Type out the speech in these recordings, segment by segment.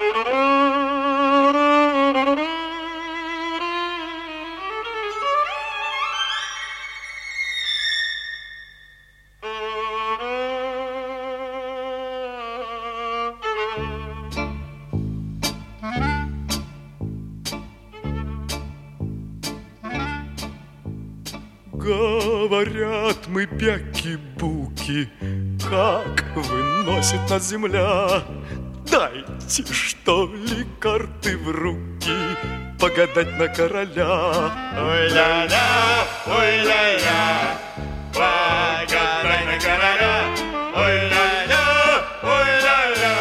Говорят мы бяки-буки, как выносит нас земля. Дайте, что ли, карты в руки, погадать на короля. Ой-ля-ля, ой-ля-ля, погадай на короля. Ой-ля-ля, ой-ля-ля,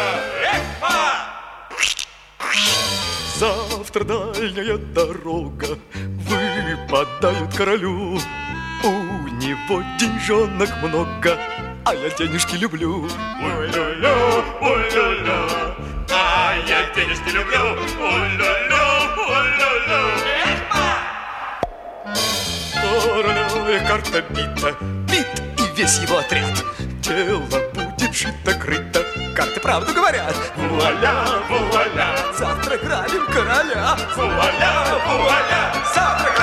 Завтра дальняя дорога выпадают королю. У него деньжонок много, а я денежки люблю. Ой-ля-ля, ой-ля-ля, а я денежки люблю. Ой-ля-ля, ой-ля-ля. Короля карта бита, бит и весь его отряд. Дело будет шито-крыто, карты правду говорят. Вуаля, вуаля, Завтра грабим короля. вуаля, вуаля, Завтра